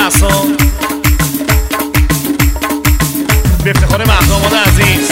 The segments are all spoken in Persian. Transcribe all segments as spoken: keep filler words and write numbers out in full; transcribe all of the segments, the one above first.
دستان به افتخار مهداماد عزیز.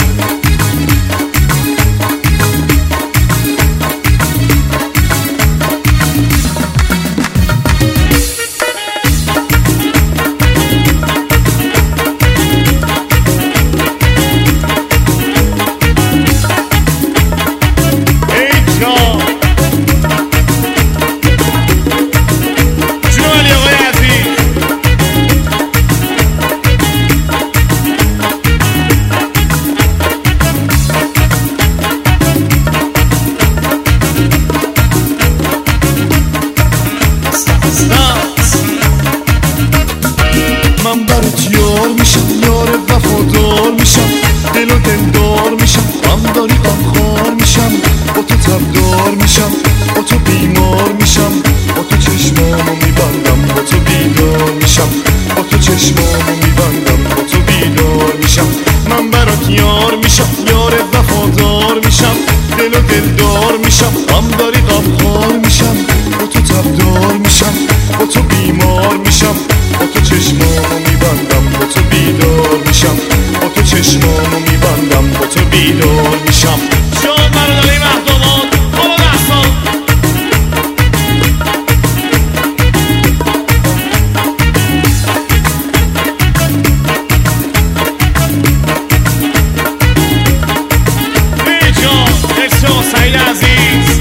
من برات یار میشم، یار وفادار میشم، دل و دلدار میشم، غم داری غمخوار میشم، با تو تبدار میشم، با تو بیمار میشم، با تو چشمامو میبندم، با تو بیدار میشم، با تو چشمامو میبندم، با تو بیدار میشم. من برات یار میشم، یار وفادار میشم، دل و دلدار میشم، غم داری غمخوار میشم، با تو تبدار میشم، با تو بیمار میشم، با تو چشمامو میبندم، با تو بیدار میشم، با تو چشمامو میبندم، با تو بیدار میشم. جان برادرای مهداماد بالا دستان. ای جان مرسی آقا سعید عزیز.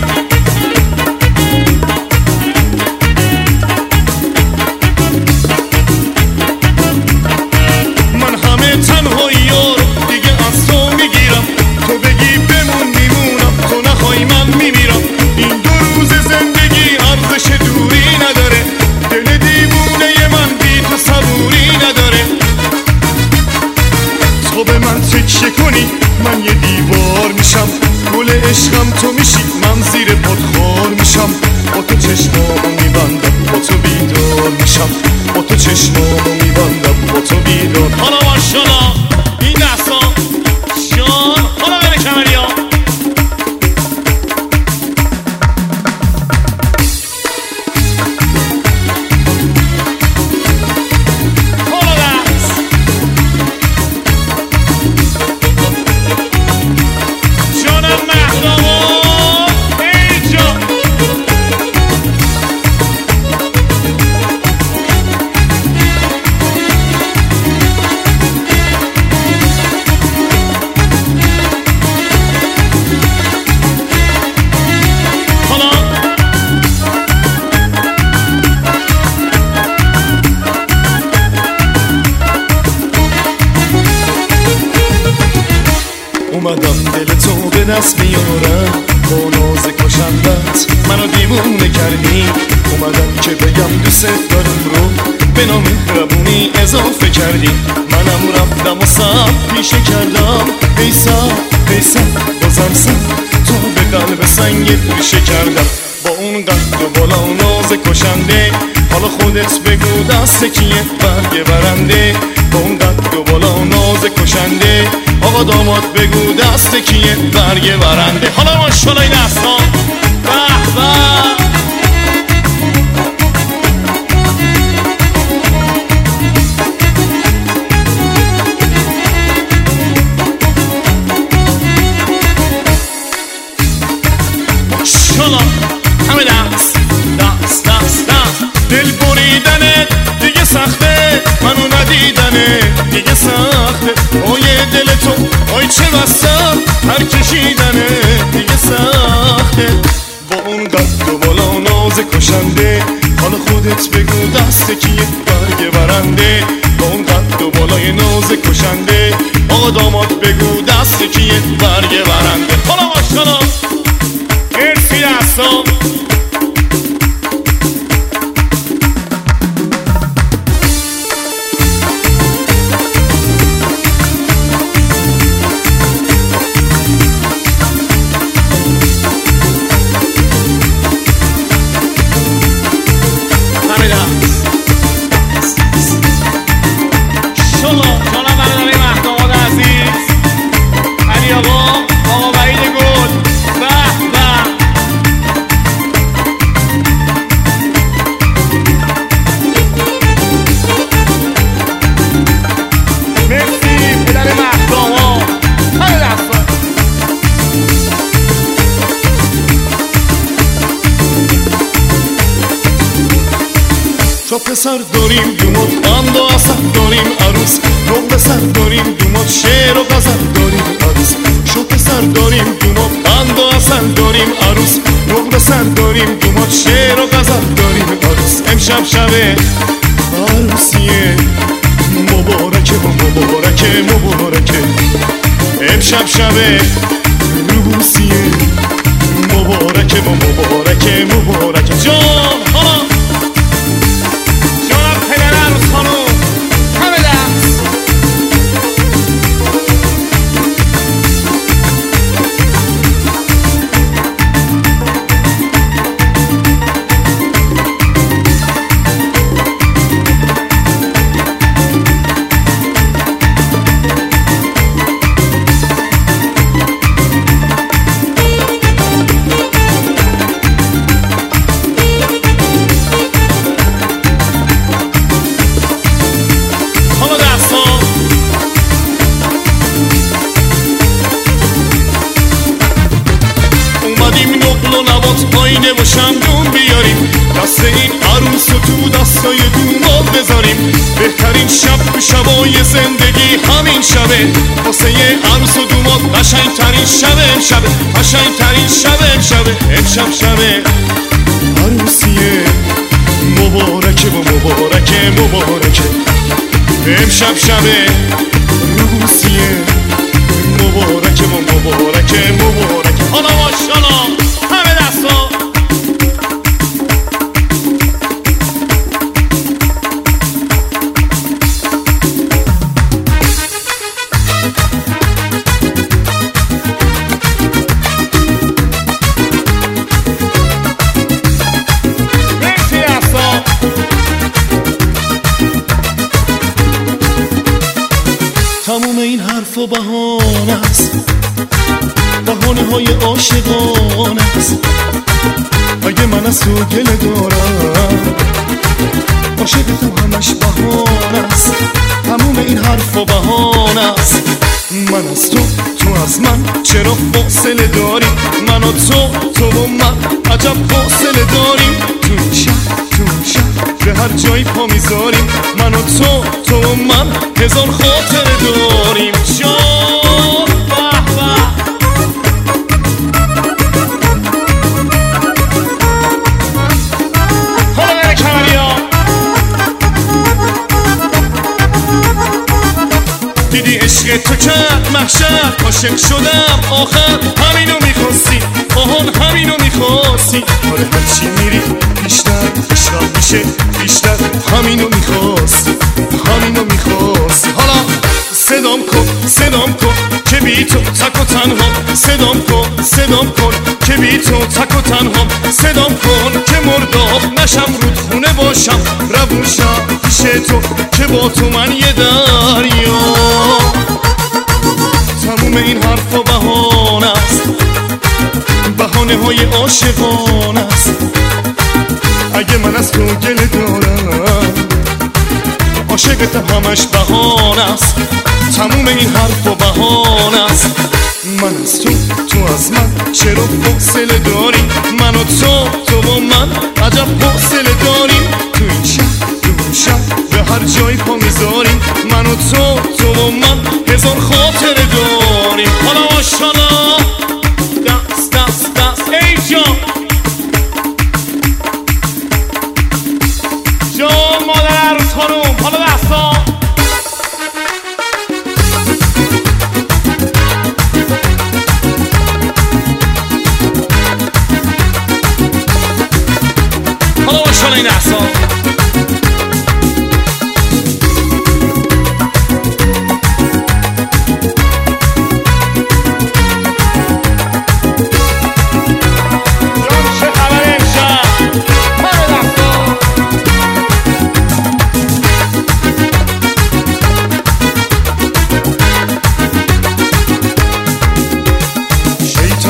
تنهایی رو دیگه از تو میگیرم، تو بگی بمون میمونم، تو نخوای من میمیرم. این دو روز زندگی ارزش دوری نداره، دل دیوونه من بی تو صبوری نداره. تو به من تکیه کنی من یه دیوار میشم، گل عشقم تو میشی من زیر پات خار میشم، با تو چشمامو میبندم، با تو بیدار میشم، با تو چشمامو میبندم، با تو بیدار. حالا ماشاءالله این دستان جان. حالا بره کمری ها. حالا دست جانم مهداماد. ای جان اومدم دل تو به دست بیارم، با ناز کشندت منو دیوونه کردی. اومدم که بگم دوست دارم رو به نام مهربونی اضافه کردی. منم رفتم و سب پیشه کردم، ای سب ای سب بازم سب تو به قلب سنگت ریشه کردم. با اون قد و بالا و ناز کشنده، حالا خودت بگو دست کیه برگ برنده. با اون قد و بالا و ناز کشنده، آقا داماد بگو دست کیه برگ برنده. حالا ماشاءالله این دستان. به به ماشاءالله. همه دست دست دست دست. دل بریدنه دیگه سخته، منو ندیدنه دیگه سخته. آی دل تو آی چه بستم، هر کشیدنه دیگه سخته. با اون قد و بالا و ناز کشنده، حالا خودت بگو دست کیه برگ برنده. با اون قد و بالای ناز کشنده، آقا داماد بگو دست کیه برگ برنده. حالا ماشاءالله مرسی دستان. تا پسر داریم دومات قند و اصل داریم عروس نقل سر داریم دومات شعر و غزل داریم عروس شو پسر داریم دومات قند و اصل داریم عروس نقل سر داریم دومات شعر و غزل داریم عروس امشب شبه عروسیه مبارکه و مبارکه مبارکه امشب شبه عروسیه مبارکه و مبارکه مبارکه جان ها جانم پدر عروس خانوم همه دست آینه و شمدون بیاریم دست این عروس و تو دستای دومات بذاریم بهترین شب شبای زندگی همین شبه واسه یه عروس و دومات قشنگترین شبه امشبه قشنگترین شبه امشبه امشب شبه عروسیه مبارکه و مبارکه مبارکه امشب شبه عروسیه مبارکه و مبارکه مبارکه حالا ماشاءالله همه دستا مرسی دستا تموم این حرف و بهانه است بهانه های عاشقانه است اگه من از تو گله دارم عاشقتم همش بهانه است تموم این حرف و بهانه است من از تو تو از من چرا فاصله داری من و تو تو و من عجب فاصله داریم تو این شهر تو این شهر به هر جایی پا میذاریم من و تو تو و من هزار خاطره داریم جان به به حالا بره کمریا دیدی عشق تو کرد محشر عاشق شدم آخر همینو میخواستی آهان همینو میخواستی آره هرچی میری بیشتر عشقم میشه بیشتر همینو میخواستی همینو میخواستی حالا صدام کن صدام کن که بی تو تک و تنها صدام کن صدام کن که بی تو تک و تنها صدام کن که مرداب نشم رود خونه باشم روونشم پیش تو که با تو من یه دریا تموم این حرف و بهانه است بهانه های عاشقانه است اگه من از تو گله دارم عاشقتم همش بهانه است تموم این حرف و بهانه است من از تو تو از من چرا فاصله داری من و تو تو و من عجب فاصله داریم تو این شهر تو اون شهر به هر جایی پا میذاریم من و تو تو و من هزار خاطره داریم حالا ماشاءالله دست دست دست ای جان جان مادر عروس خانوم حالا دستا حالا ماشاءالله این دستا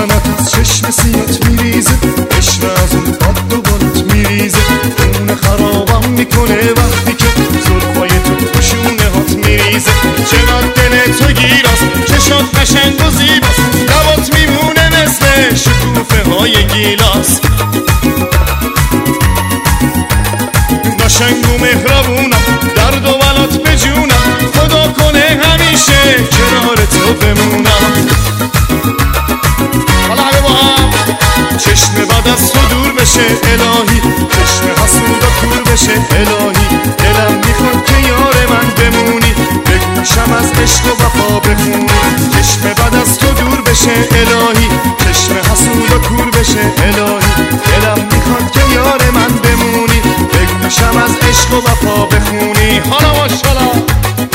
چشم سیات میریزه عشق از اون باد دوبارت میریزه خون خراب قشنگ و مهربونم، درد و بلات به جونم، خدا کنه همیشه کنار تو بمونم. حالا همه با هم چشم بد از تو دور بشه الهی، چشم حسود و کور بشه الهی، دلم میخواد که یار من بمونی، بگوشم از عشق و وفا بخونی. چشم بد از تو دور بشه الهی، چشم حسود و کور بشه الهی، دلم میخواد که یار من بمونی، بگوشم از عشق و وفا بخونی. حالا ماشاءالله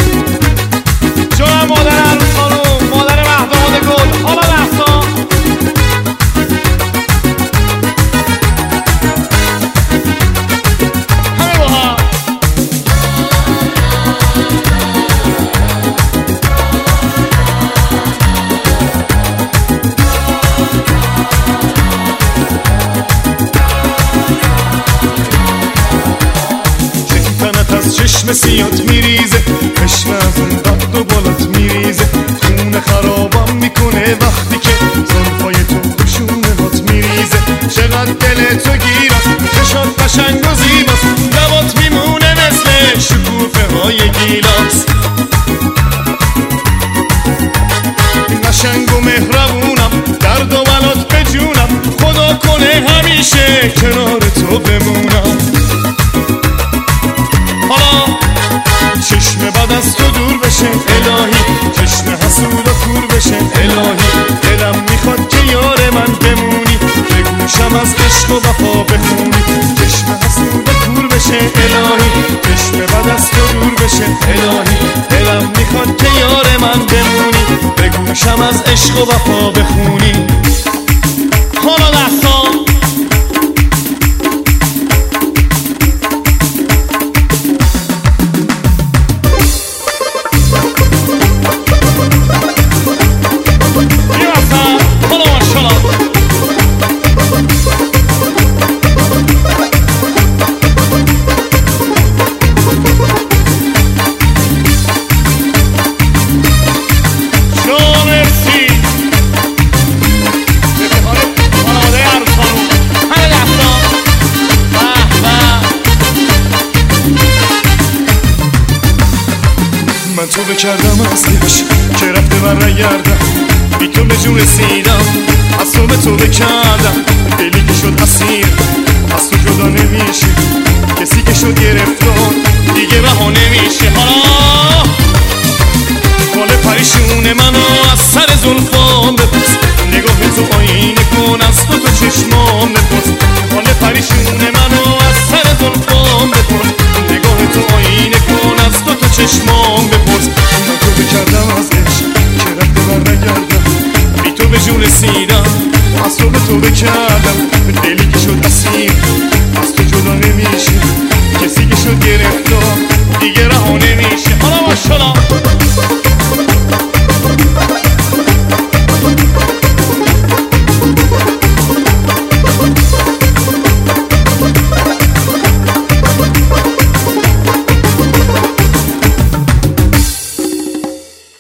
جونم مادر عروس خانوم، مادر مهداماد گل. حالا دستا همه با هم چشم سیات میریزه، چشم از اون قد و بالات میریزه، خونه خرابم میکنه وقتی که زلفای تو خشونه هات میریزه. چقدر دل تو گیر است، چشات قشنگ و زیباست، لبات میمونه مثل شکوفه های گیلاس. قشنگ و مهربونم، درد و بلات به جونم، خدا کنه همیشه کنار تو بمونم. حالا چشم بد از تو دور بشه الهی، چشم حسود و کور بشه الهی، دلم میخواد که یار من بمونی، بگوشم از عشق و وفا بخونی. چشم حسود و کور بشه الهی، چشم بد از تو دور بشه الهی، دلم میخواد که یار من بمونی، بگوشم از عشق و وفا بخونی. حالا دستا من تو بکردم ازش که رفته و نگردم، بی تو به جون رسیدم، از تو به تو بکردم، دلی که شد اسیر از تو جدا نمیشه، کسی که شد گرفتار دیگه رها نمیشه. حالا حال پریشون منو از سر زلفان بپرس، نگاه تو آینه کن از تو تو چشمان بپرس. حال پریشون منو از سر زلفان بپرس، نگاه تو آینه کن از تو تو چشمان بپرس. من تو بکردم از عشق که رفته بر نگردم، بی تو به جون رسیدم، از تو به تو بکردم، دلی که شد اسیر از تو جدا نمیشه، کسی که شد گرفتار دیگه رها نمیشه. حالا ماشاءالله